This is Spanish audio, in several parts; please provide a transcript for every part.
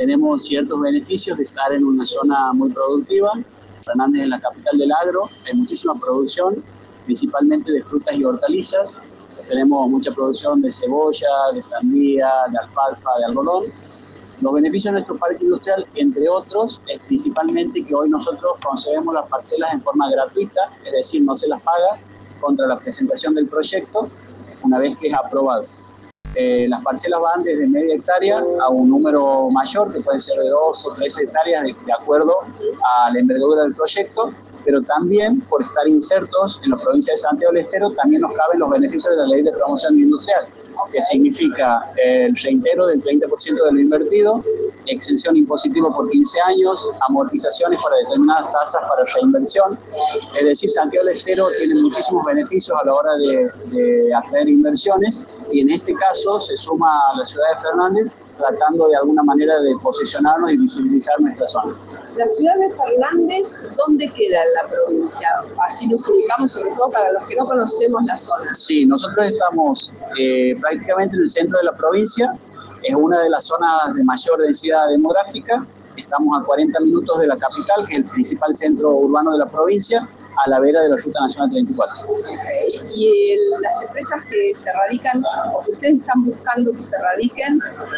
tenemos ciertos beneficios de estar en una zona muy productiva. Fernández es la capital del agro, hay muchísima producción, principalmente de frutas y hortalizas. Tenemos mucha producción de cebolla, de sandía, de alfalfa, de algodón. Los beneficios de nuestro parque industrial, entre otros, es principalmente que hoy nosotros concedemos las parcelas en forma gratuita, es decir, no se las paga contra la presentación del proyecto una vez que es aprobado. Las parcelas van desde media hectárea a un número mayor, que puede ser de 2 o 3 hectáreas de acuerdo a la envergadura del proyecto, pero también por estar insertos en la provincia de Santiago del Estero también nos caben los beneficios de la Ley de Promoción Industrial, que significa el reintegro del 30% de lo invertido, exención impositiva por 15 años, amortizaciones para determinadas tasas para reinversión. Es decir, Santiago del Estero tiene muchísimos beneficios a la hora de atraer inversiones y en este caso se suma a la ciudad de Fernández tratando de alguna manera de posicionarnos y visibilizar nuestra zona. La ciudad de Fernández, ¿dónde queda en la provincia? Así nos ubicamos, sobre todo para los que no conocemos la zona. Sí, nosotros estamos prácticamente en el centro de la provincia, es una de las zonas de mayor densidad demográfica, estamos a 40 minutos de la capital, que es el principal centro urbano de la provincia, a la vera de la Ruta Nacional 34. Y las empresas que se radican, o que ustedes están buscando que se radiquen,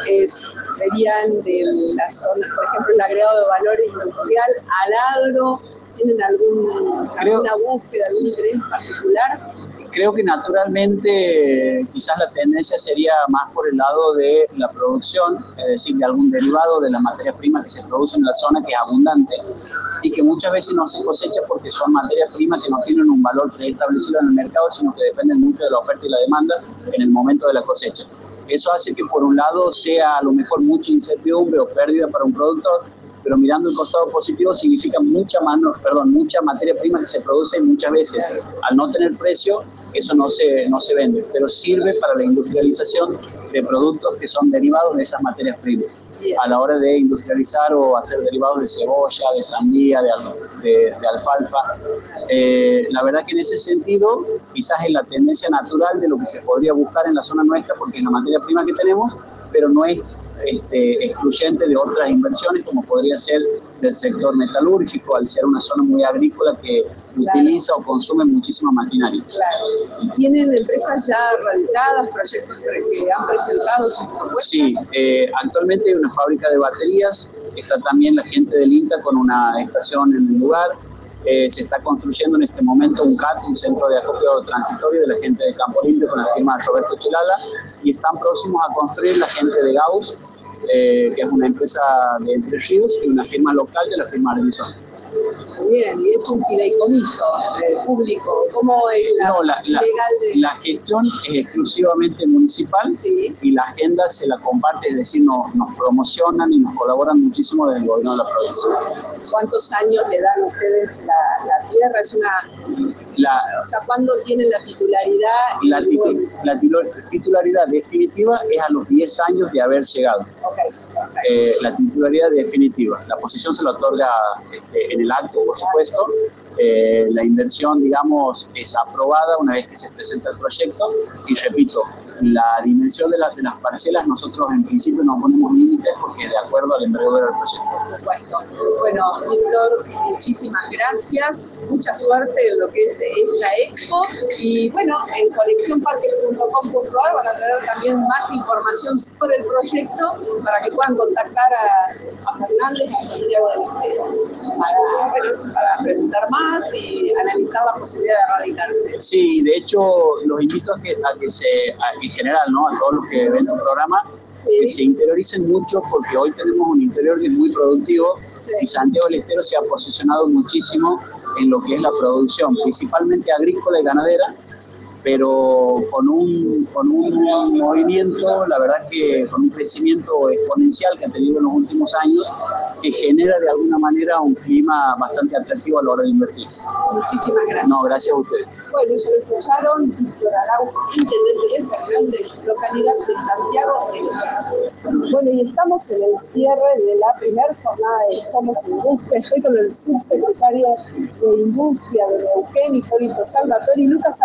serían de la zona, por ejemplo, el agregado de valor industrial al agro. ¿Tienen alguna búsqueda, algún interés particular? Creo que naturalmente quizás la tendencia sería más por el lado de la producción, es decir, de algún derivado de la materia prima que se produce en la zona, que es abundante y que muchas veces no se cosecha porque son materias primas que no tienen un valor preestablecido en el mercado, sino que dependen mucho de la oferta y la demanda en el momento de la cosecha. Eso hace que por un lado sea a lo mejor mucha incertidumbre o pérdida para un productor, pero mirando el costado positivo significa mucha materia prima que se produce y muchas veces al no tener precio eso no se vende, pero sirve para la industrialización de productos que son derivados de esas materias primas. A la hora de industrializar o hacer derivados de cebolla, de sandía, de alfalfa. La verdad que en ese sentido quizás es la tendencia natural de lo que se podría buscar en la zona nuestra porque es la materia prima que tenemos, pero no es excluyente de otras inversiones como podría ser del sector metalúrgico, al ser una zona muy agrícola que utiliza o consume muchísima maquinaria. Claro. ¿Y tienen empresas ya radicadas, proyectos que han presentado sus propuestas? Sí, actualmente hay una fábrica de baterías, está también la gente del INTA con una estación en el lugar. Se está construyendo en este momento un CAT, un centro de acopio transitorio de la gente de Campo Limpio con la firma Roberto Chilala, y están próximos a construir la gente de Gauss, que es una empresa de Entre Ríos, y una firma local de la firma Arbison. Muy bien, y es un fideicomiso público. ¿Cómo es la gestión es exclusivamente municipal, sí, y la agenda se la comparte, es decir, nos promocionan y nos colaboran muchísimo desde el gobierno de la provincia. ¿Cuántos años le dan ustedes la tierra? O sea, ¿cuándo tienen la titularidad? La titularidad definitiva es a los 10 años de haber llegado. La titularidad definitiva. La posesión se la otorga en el acto, por supuesto. La inversión, digamos, es aprobada una vez que se presenta el proyecto. Y repito, la dimensión de las parcelas, nosotros en principio no ponemos límites porque de acuerdo al envergadura del proyecto. Por supuesto. Bueno, Víctor, muchísimas gracias. Mucha suerte en lo que es esta expo. Y bueno, en conexiónparques.com.ar van a tener también más información sobre el proyecto para que puedan contactar a Fernández, a Santiago del Estero, para preguntar más y analizar la posibilidad de radicarse. Sí, de hecho, los invito a que en general, ¿no? A todos los que ven el programa, sí, que se interioricen mucho porque hoy tenemos un interior que es muy productivo, sí, y Santiago del Estero se ha posicionado muchísimo en lo que es la producción, principalmente agrícola y ganadera, pero con un movimiento, la verdad que con un crecimiento exponencial que ha tenido en los últimos años, que genera de alguna manera un clima bastante atractivo a la hora de invertir. Muchísimas gracias. No, gracias a ustedes. Bueno, ya lo escucharon, Víctor Araujo, intendente de Fernández, localidad de Santiago del Estero. Bueno, y estamos en el cierre de la primera jornada de Somos Industria. Estoy con el subsecretario de Industria de Neuquén, Hipólito Salvatore, y Lucas